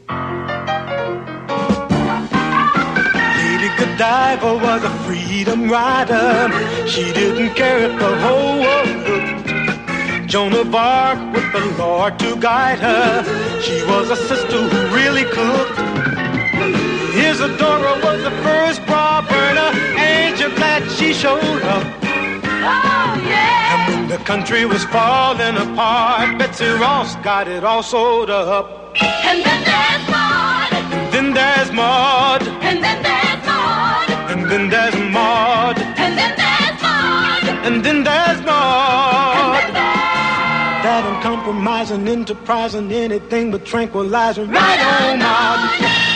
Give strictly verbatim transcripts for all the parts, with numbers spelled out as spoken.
Lady Godiva was a freedom rider. She didn't care if the whole world looked. Joan of Arc with the Lord to guide her. She was a sister who really cooked. Isadora was the first bra burner. Ain't you glad she showed up? Oh, yeah! And when the country was falling apart, Betsy Ross got it all sewed up. And then there's Maud. And then there's Maud. And then there's Maud. And then there's Maud. And then there's Maud. And then there's Maud. And then there's that uncompromising, enterprising, anything but tranquilizing. Right on, Maud.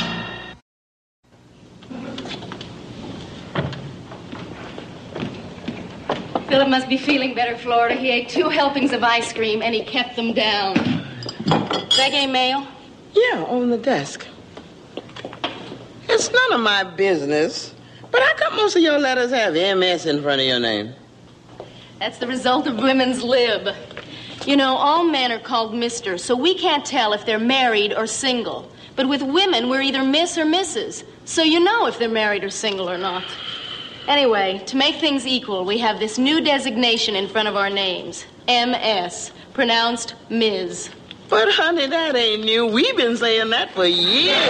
Philip must be feeling better, Florida. He ate two helpings of ice cream, and he kept them down. Did I get any mail? Yeah, on the desk. It's none of my business. But how come most of your letters have M S in front of your name? That's the result of women's lib. You know, all men are called Mister, so we can't tell if they're married or single. But with women, we're either Miss or Missus So you know if they're married or single or not. Anyway, to make things equal, we have this new designation in front of our names. M S, pronounced Miz But, honey, that ain't new. We've been saying that for years.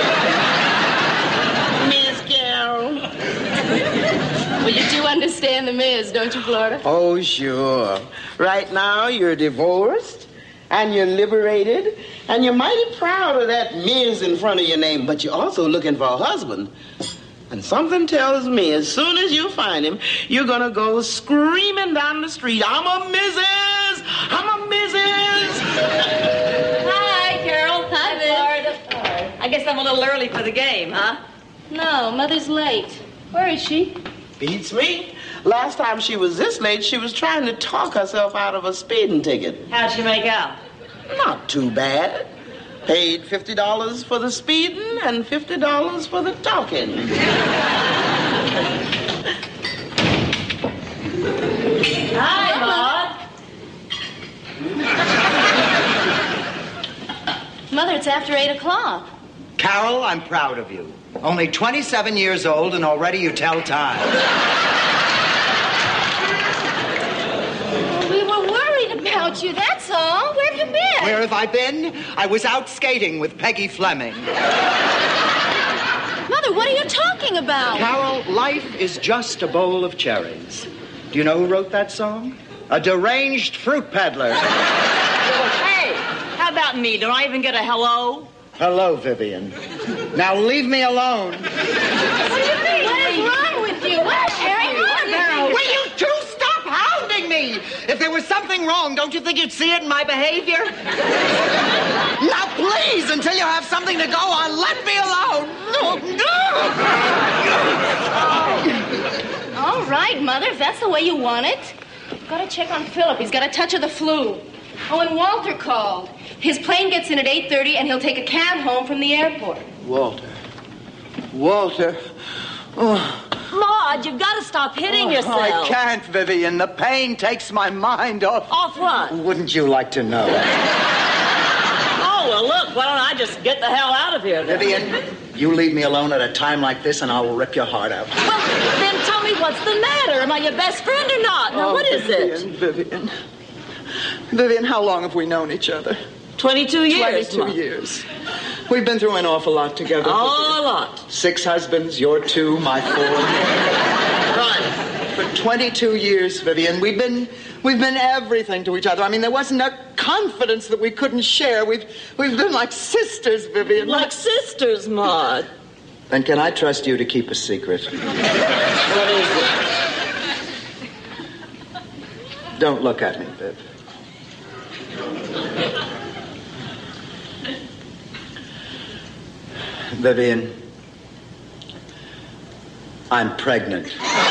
Miss Carol. Well, you do understand the Miz, don't you, Florida? Oh, sure. Right now, you're divorced, and you're liberated, and you're mighty proud of that Miz in front of your name, but you're also looking for a husband. And something tells me as soon as you find him, you're going to go screaming down the street, I'm a Missus I'm a Missus Hi, Carol. Hi, Florida. I guess I'm a little early for the game, huh? No, Mother's late. Where is she? Beats me. Last time she was this late, she was trying to talk herself out of a speeding ticket. How'd she make out? Not too bad. Paid fifty dollars for the speeding and fifty dollars for the talking. Hi, Maud. Mother, it's after eight o'clock. Carol, I'm proud of you. Only twenty-seven years old and already you tell time. We were worried about you, that's all. Where have you been? Where have I been? I was out skating with Peggy Fleming. Mother, what are you talking about? Carol, life is just a bowl of cherries. Do you know who wrote that song? A deranged fruit peddler. Hey, how about me? Don't I even get a hello? Hello, Vivian. Now leave me alone. What do you mean? What is wrong with you? What's going on now? Will you two stop hounding me? If there was something wrong, don't you think you'd see it in my behavior? Now, please, until you have something to go on, let me alone. All right, Mother, if that's the way you want it. Gotta check on Philip. He's got a touch of the flu. Oh, and Walter called. His plane gets in at eight thirty, and he'll take a cab home from the airport. Walter. Walter. Oh. Maud, you've got to stop hitting Oh, yourself. I can't, Vivian. The pain takes my mind off. Off what? Wouldn't you like to know? Oh, well, look, why don't I just get the hell out of here then? Vivian, you leave me alone at a time like this, and I will rip your heart out. Well, then tell me what's the matter. Am I your best friend or not? Now, Oh, what is Vivian, it? Vivian. Vivian, how long have we known each other? Twenty-two years. Twenty-two Mom. years. We've been through an awful lot together. Oh, a lot. Six husbands, your two, my four. Right. For twenty-two years, Vivian, we've been we've been everything to each other. I mean, there wasn't a confidence that we couldn't share. We've we've been like sisters, Vivian. Like sisters, Maud. Then can I trust you to keep a secret? What is it? Don't look at me, Viv. Vivian, I'm pregnant.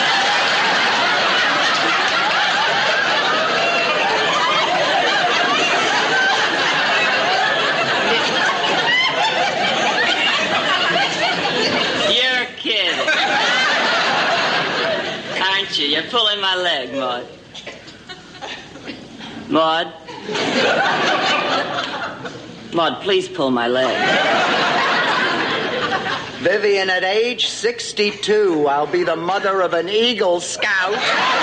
You're kidding. Aren't you? You're pulling my leg, Maud. Maud? Maud, please pull my leg. Vivian, at age sixty-two, I'll be the mother of an Eagle Scout.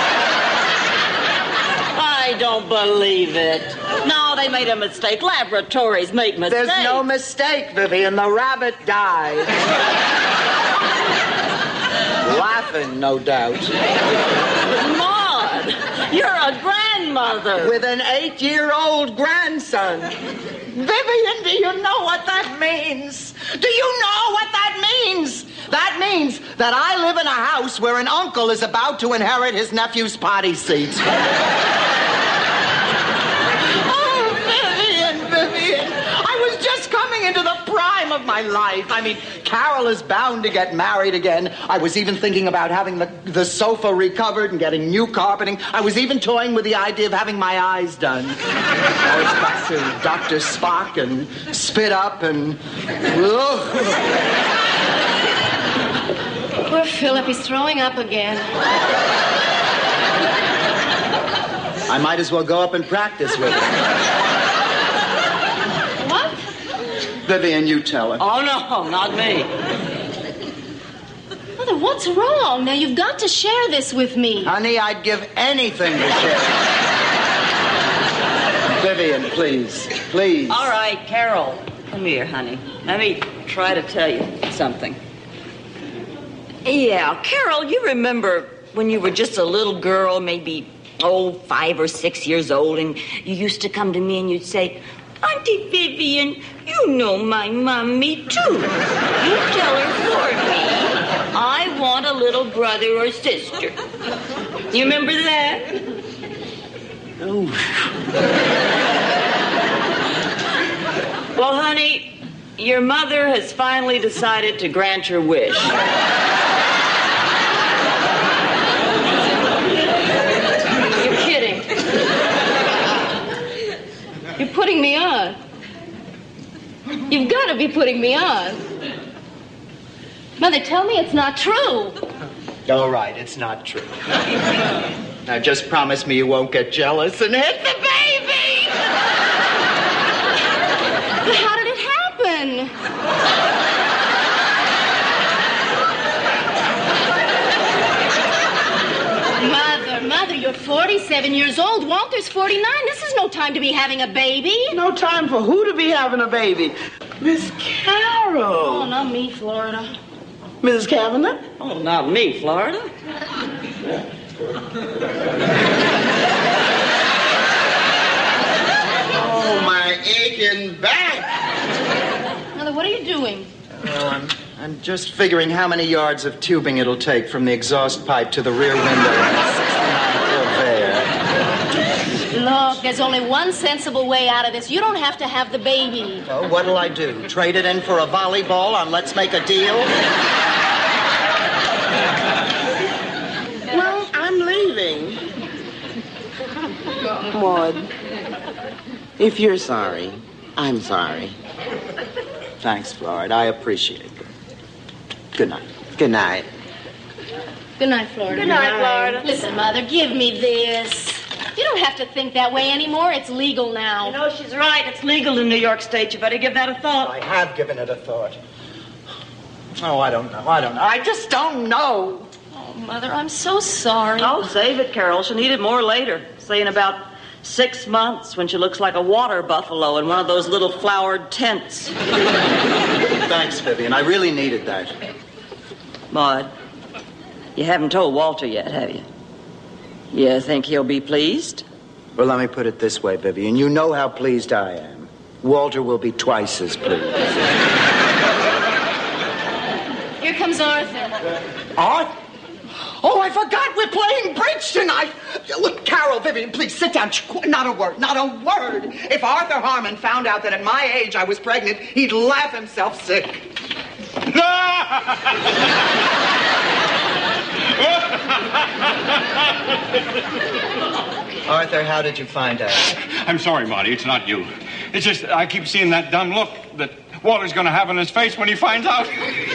I don't believe it. No, they made a mistake. Laboratories make mistakes. There's no mistake, Vivian. The rabbit died. Laughing, no doubt. Maud, you're a grandmother. With an eight-year-old grandson. Vivian, do you know what that means? Do you know what that means? That means that I live in a house where an uncle is about to inherit his nephew's potty seat. Oh, Vivian, Vivian. I was just coming into the prime of my life. I mean, Carol is bound to get married again. I was even thinking about having the, the sofa recovered and getting new carpeting. I was even toying with the idea of having my eyes done. I was back to Doctor Spock and Spit Up and... Ugh. Poor Philip, he's throwing up again. I might as well go up and practice with him. What? Vivian, you tell her. Oh, no, not me. Mother, what's wrong? Now, you've got to share this with me. Honey, I'd give anything to share. Vivian, please, please. All right, Carol, come here, honey. Let me try to tell you something. Yeah, Carol, you remember when you were just a little girl, maybe, oh, five or six years old, and you used to come to me and you'd say, Auntie Vivian, you know my mommy, too. You tell her for me. I want a little brother or sister. You remember that? Oh. Well, honey, your mother has finally decided to grant your wish. You're kidding. You're putting me on. You've got to be putting me on. Mother, tell me it's not true. All right, it's not true. Now, just promise me you won't get jealous and hit the baby! But how did it happen? Mother, Mother, you're forty-seven years old. Walter's forty-nine. This is no time to be having a baby. No time for who to be having a baby? Miss Carol. Oh, not me, Florida. Missus Kavanagh? Oh, not me, Florida. Oh, my aching back. Mother, what are you doing? Oh, I'm, I'm just figuring how many yards of tubing it'll take from the exhaust pipe to the rear window of the sixty-nine Corvair. Look, there's only one sensible way out of this. You don't have to have the baby. Oh, what'll I do? Trade it in for a volleyball on Let's Make a Deal? Well, I'm leaving. Maud, if you're sorry, I'm sorry. Thanks, Florida. I appreciate it. Good night. Good night. Good night, Florida. Good night, Florida. Listen, Mother, give me this. You don't have to think that way anymore. It's legal now. You know, she's right. It's legal in New York State. You better give that a thought. I have given it a thought. Oh, I don't know. I don't know. I just don't know. Oh, Mother, I'm so sorry. Oh, save it, Carol. She'll need it more later. Say in about six months when she looks like a water buffalo in one of those little flowered tents. Thanks, Vivian. I really needed that. Maud, you haven't told Walter yet, have you? You think he'll be pleased? Well, let me put it this way, Vivian. You know how pleased I am. Walter will be twice as pleased. Here comes Arthur. Arthur? Oh, I forgot we're playing bridge tonight. Look, Carol, Vivian, please sit down. Not a word, not a word. If Arthur Harmon found out that at my age I was pregnant, he'd laugh himself sick. Arthur, how did you find out? I'm sorry, Marty. It's not you. It's just I keep seeing that dumb look that Walter's going to have on his face when he finds out.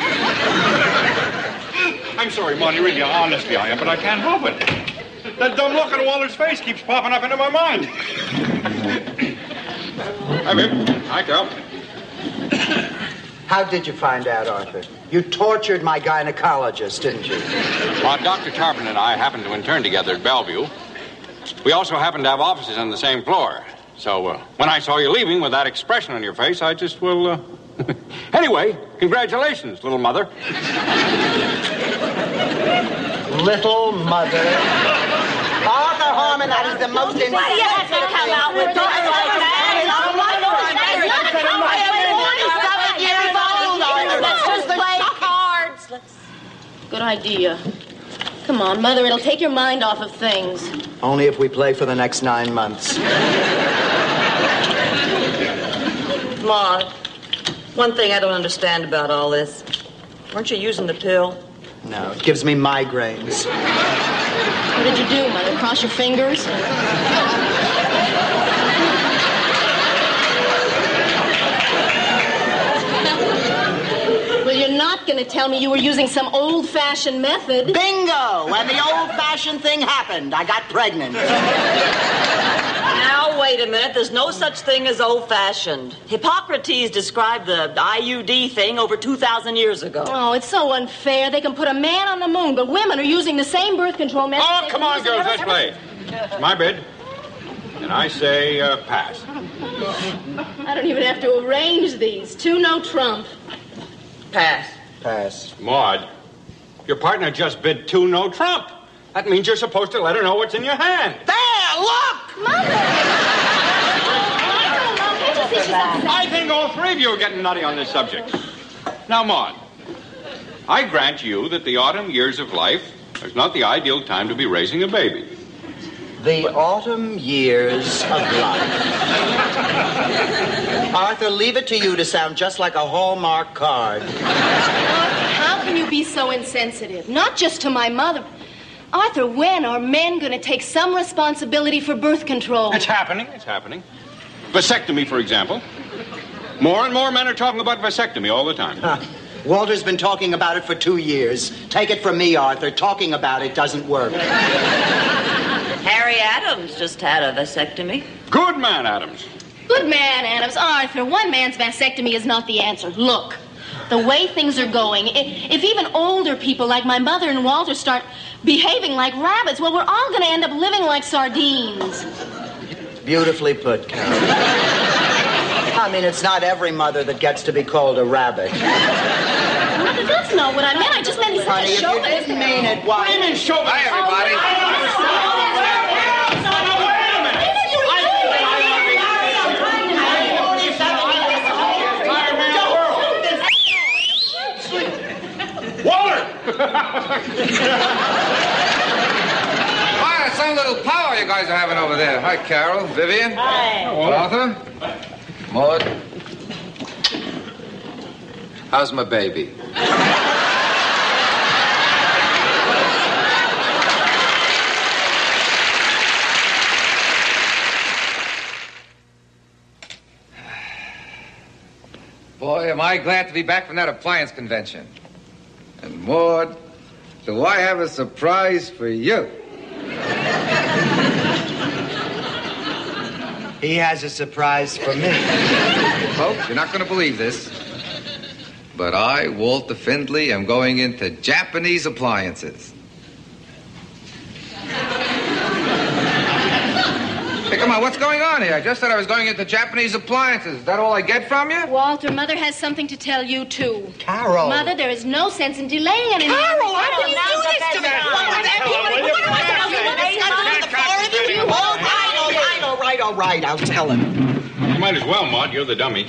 I'm sorry, Marty. Really, honestly, I am, but I can't help it. That dumb look on Walter's face keeps popping up into my mind. Hi, babe. Hi, Carol. How did you find out, Arthur? You tortured my gynecologist, didn't you? Well, Doctor Charbon and I happened to intern together at Bellevue. We also happened to have offices on the same floor. So uh, when I saw you leaving with that expression on your face, I just, well, uh... Anyway, congratulations, little mother. Little mother. Arthur Harmon, that is the most... Why do you have to come out with that like that? Let's just play cards. Let's... Good idea. Come on, Mother, it'll take your mind off of things. Only if we play for the next nine months. Maud, one thing I don't understand about all this. Weren't you using the pill? No, it gives me migraines. What did you do, Mother? Cross your fingers? Well, you're not going to tell me you were using some old-fashioned method. Bingo! And the old-fashioned thing happened. I got pregnant. Now, wait a minute. There's no such thing as old-fashioned. Hippocrates described the I U D thing over two thousand years ago. Oh, it's so unfair. They can put a man on the moon, but women are using the same birth control method. Oh, come on, girls, let's play. It's my bid. And I say uh, pass. I don't even have to arrange these. Two no trump. Pass. Pass. Maud, your partner just bid two no trump. That means you're supposed to let her know what's in your hand. There, look! I think all three of you are getting nutty on this subject. Now, Maud, I grant you that the autumn years of life is not the ideal time to be raising a baby. The autumn years of life. Arthur, leave it to you to sound just like a Hallmark card. How can you be so insensitive? Not just to my mother. Arthur, when are men going to take some responsibility for birth control? It's happening. It's happening. Vasectomy, for example. More and more men are talking about vasectomy all the time. Huh. Walter's been talking about it for two years. Take it from me, Arthur. Talking about it doesn't work. Harry Adams just had a vasectomy. Good man, Adams. Good man, Adams. Arthur, one man's vasectomy is not the answer. Look, the way things are going, if even older people like my mother and Walter start behaving like rabbits, well, we're all going to end up living like sardines. Beautifully put, Carol. I mean, it's not every mother that gets to be called a rabbit. Mother, that's not what I meant. I just meant he's Honey, such a if you chauvinist. didn't mean it, why? What do you mean chauvinist? Hi, everybody. Hi, some little power you guys are having over there. Hi, Carol, Vivian. Hi. Arthur. Maud. How's my baby? Boy, am I glad to be back from that appliance convention. And Maud, do I have a surprise for you? He has a surprise for me. Folks, you're not going to believe this, but I, Walter Findlay, am going into Japanese appliances. Hey, come on, what's going on here? I just said I was going into Japanese appliances. Is that all I get from you? Walter, Mother has something to tell you, too. Carol. Mother, there is no sense in delaying any more. Carol, how can you do this to me? All right, all right, all right, all right. I'll tell him. You might as well, Maud. You're the dummy.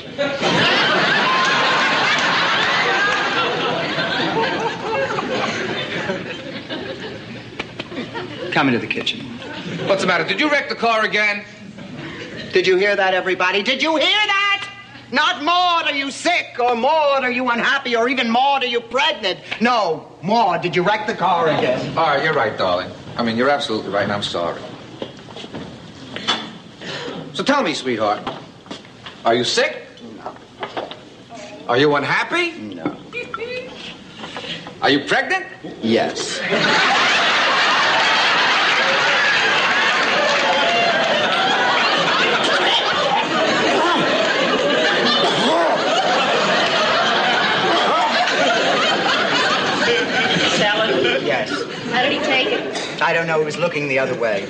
Come into the kitchen. What's the matter? Did you wreck the car again? Did you hear that, everybody? Did you hear that? Not Maud, are you sick? Or Maud, are you unhappy? Or even Maud, are you pregnant? No, Maud, did you wreck the car again? All right, you're right, darling. I mean, you're absolutely right, and I'm sorry. So tell me, sweetheart, are you sick? No. Are you unhappy? No. Are you pregnant? Yes. I don't know. He was looking the other way.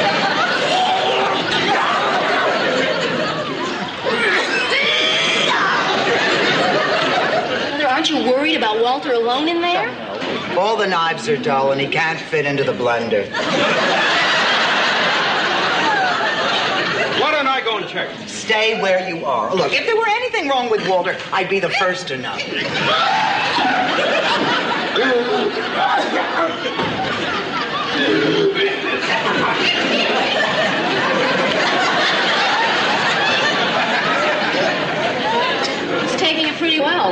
Mother, aren't you worried about Walter alone in there? All the knives are dull, and he can't fit into the blender. Why don't I go and check? Stay where you are. Look, if there were anything wrong with Walter, I'd be the first to know. He's taking it pretty well.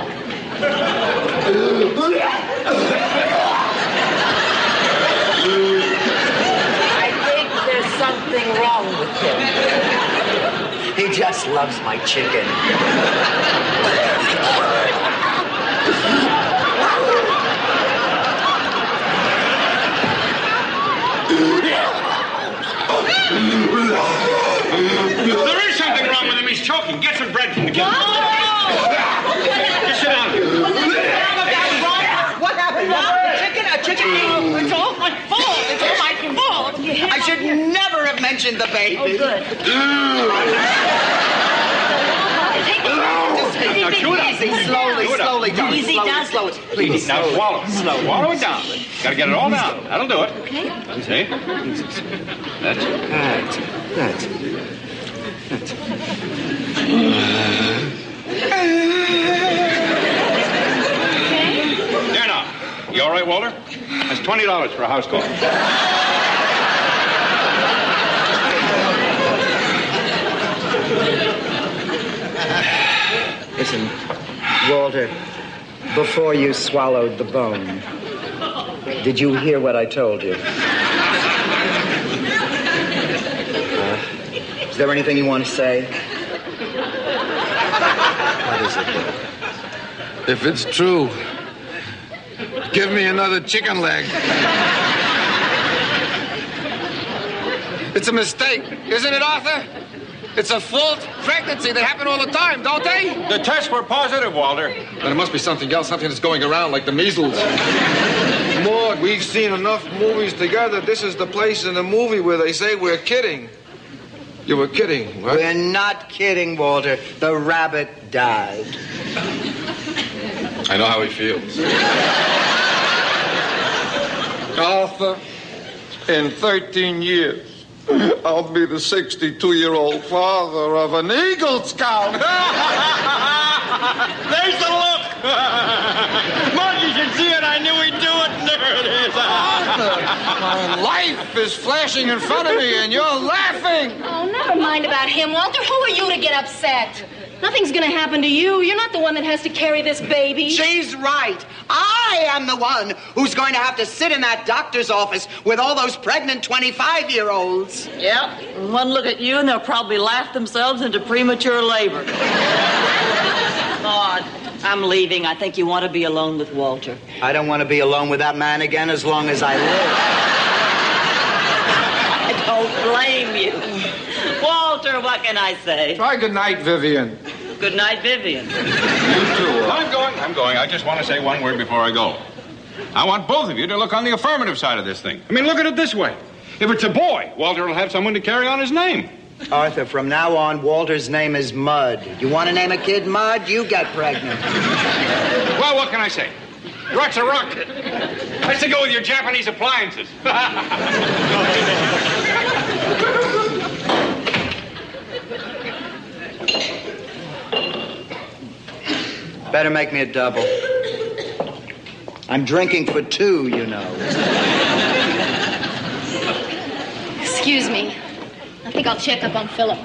I think there's something wrong with him. He just loves my chicken. There is something wrong with him. He's choking. Get some bread from the kitchen. Just sit down. What happened? A chicken? A chicken? It's all my fault. It's all my fault. I should never have mentioned the baby. Oh, good. Take it. Now, chew it up. Easy, slowly, Chew it up. slowly, darling. Easy slowly, does it. slow it. Please, Now slowly. swallow it. Slow. Swallow it down. Gotta get it all down. That'll do it. Okay. See? That's it. That's, that's. There now. You all right, Walter? That's twenty dollars for a house call. Listen, Walter, before you swallowed the bone, did you hear what I told you? Uh, is there anything you want to say? What is it? If it's true, give me another chicken leg. It's a mistake, isn't it, Arthur? It's a false pregnancy. They happen all the time, don't they? The tests were positive, Walter. Then it must be something else, something that's going around like the measles. Maud, we've seen enough movies together. This is the place in the movie where they say we're kidding. You were kidding, right? We're not kidding, Walter. The rabbit died. I know how he feels. Arthur, in thirteen years, I'll be the sixty-two-year-old father of an Eagle Scout. There's the look! Mark, you should see it. I knew he'd do it. And there it is. Arthur, my life is flashing in front of me, and you're laughing. Oh, never mind about him, Walter. Who are you to get upset? Nothing's gonna happen to you. You're not the one that has to carry this baby. She's right. I am the one who's going to have to sit in that doctor's office with all those pregnant twenty-five-year-olds. Yep. One look at you and they'll probably laugh themselves into premature labor. Maud, I'm leaving. I think you want to be alone with Walter. I don't want to be alone with that man again as long as I live. I don't blame you. Walter, what can I say? Try good night, Vivian. Good night, Vivian. You too. I'm going. I'm going. I just want to say one word before I go. I want both of you to look on the affirmative side of this thing. I mean, look at it this way. If it's a boy, Walter will have someone to carry on his name. Arthur, from now on, Walter's name is Mud. You want to name a kid Mud? You get pregnant. Well, what can I say? Rock's a rock. Let's go with your Japanese appliances. Better make me a double. I'm drinking for two, you know. Excuse me. I think I'll check up on Philip.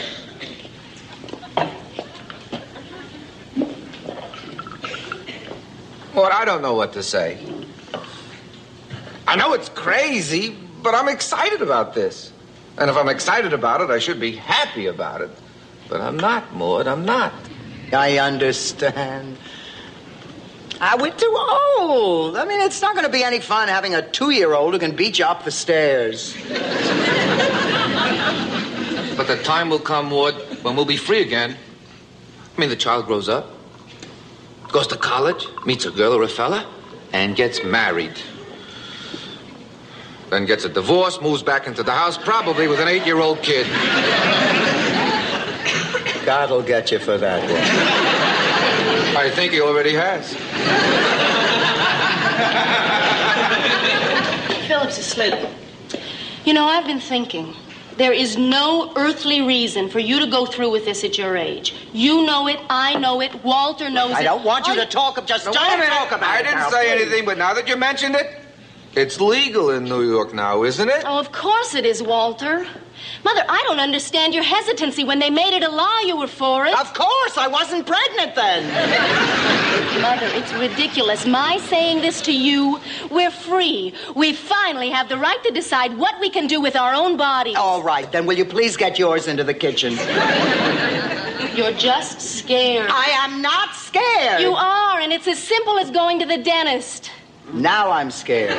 Well, I don't know what to say. I know it's crazy, but I'm excited about this. And if I'm excited about it, I should be happy about it. But I'm not, Maud, I'm not. I understand. Ah, we're too old. I mean, it's not going to be any fun having a two-year-old who can beat you up the stairs. But the time will come, Maud, when we'll be free again. I mean, the child grows up, goes to college, meets a girl or a fella, and gets married. Then gets a divorce, moves back into the house, probably with an eight-year-old kid. God'll get you for that one. I think he already has. Philip's asleep. You know, I've been thinking. There is no earthly reason for you to go through with this at your age. You know it, I know it, Walter knows it. I don't want you All to talk of just No, don't wait a minute. talk about I it didn't now, say please. anything, but now that you mentioned it, it's legal in New York now, isn't it? Oh, of course it is, Walter. Mother, I don't understand your hesitancy. When they made it a law, you were for it. Of course, I wasn't pregnant then. Mother, it's ridiculous. My saying this to you, we're free. We finally have the right to decide what we can do with our own bodies. All right, then will you please get yours into the kitchen? You're just scared. I am not scared. You are, and it's as simple as going to the dentist. Now I'm scared.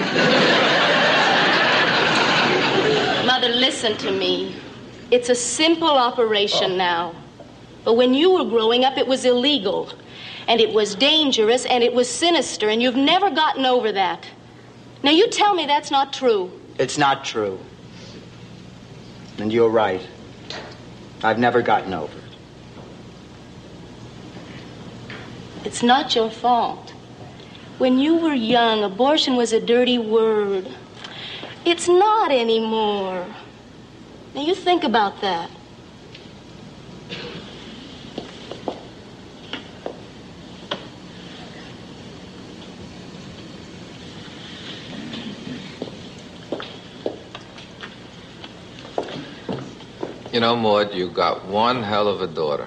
Mother, listen to me. It's a simple operation now. But when you were growing up, it was illegal. And it was dangerous, and it was sinister, and you've never gotten over that. Now, you tell me that's not true. It's not true. And you're right. I've never gotten over it. It's not your fault. When you were young, abortion was a dirty word. It's not anymore. Now, you think about that. You know, Maud, you got one hell of a daughter.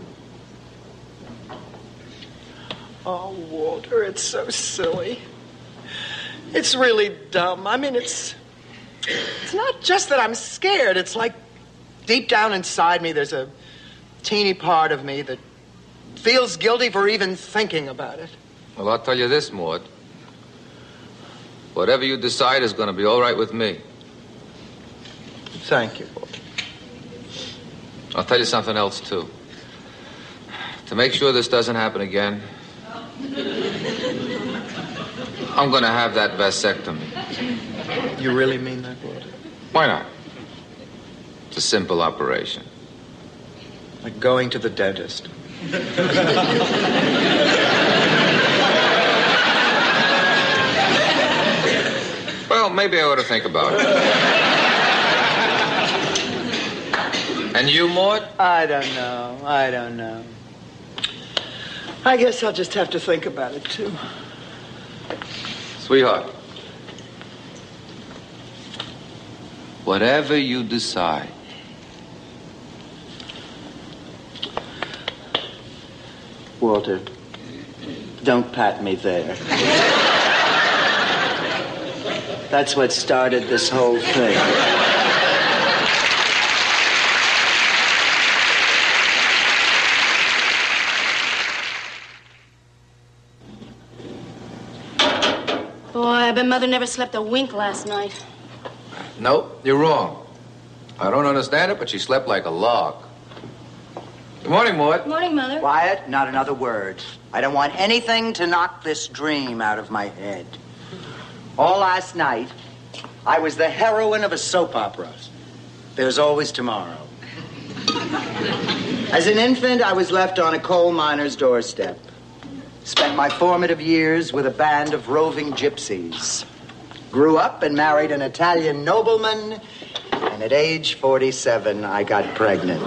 Oh, Walter, it's so silly. It's really dumb. I mean, it's... It's not just that I'm scared. It's like deep down inside me, there's a teeny part of me that feels guilty for even thinking about it. Well, I'll tell you this, Maud. Whatever you decide is going to be all right with me. Thank you, Walter. I'll tell you something else, too. To make sure this doesn't happen again, I'm going to have that vasectomy. You really mean that, Walter? Why not? It's a simple operation. Like going to the dentist. Well, maybe I ought to think about it. And you, Maud? I don't know. I don't know. I guess I'll just have to think about it, too. Sweetheart, whatever you decide. Walter, don't pat me there. That's what started this whole thing. Boy, I bet Mother never slept a wink last night. Nope, you're wrong. I don't understand it, but she slept like a log. Good morning, Maud. Morning, Mother. Quiet, not another word. I don't want anything to knock this dream out of my head. All last night, I was the heroine of a soap opera. There's always tomorrow. As an infant, I was left on a coal miner's doorstep. Spent my formative years with a band of roving gypsies. Grew up and married an Italian nobleman, and at age forty-seven, I got pregnant.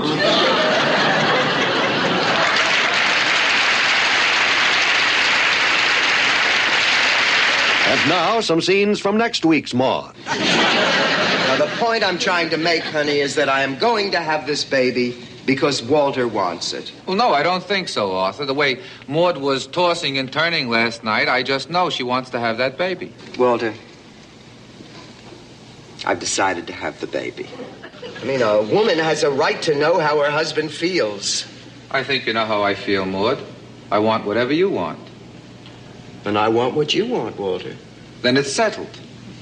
And now, some scenes from next week's Maud. Now, the point I'm trying to make, honey, is that I am going to have this baby because Walter wants it. Well, no, I don't think so, Arthur. The way Maud was tossing and turning last night, I just know she wants to have that baby. Walter, I've decided to have the baby. I mean, a woman has a right to know how her husband feels. I think you know how I feel, Maud. I want whatever you want. And I want what you want, Walter. Then it's settled.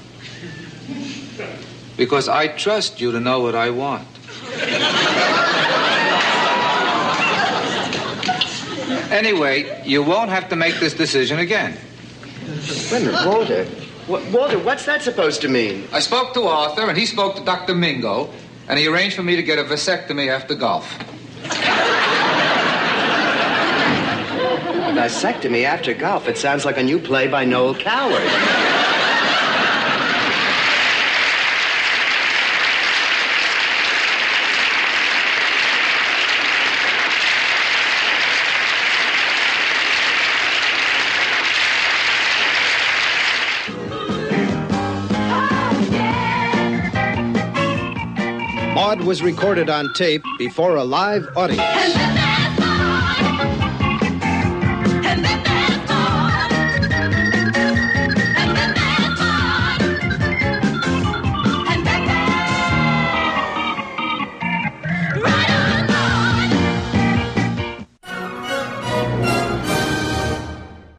Because I trust you to know what I want. Anyway, you won't have to make this decision again. Wait a minute, Walter. Wa- Walter, what's that supposed to mean? I spoke to Arthur, and he spoke to Doctor Mingo, and he arranged for me to get a vasectomy after golf. A vasectomy after golf. It sounds like a new play by Noel Coward. Maude was recorded on tape before a live audience.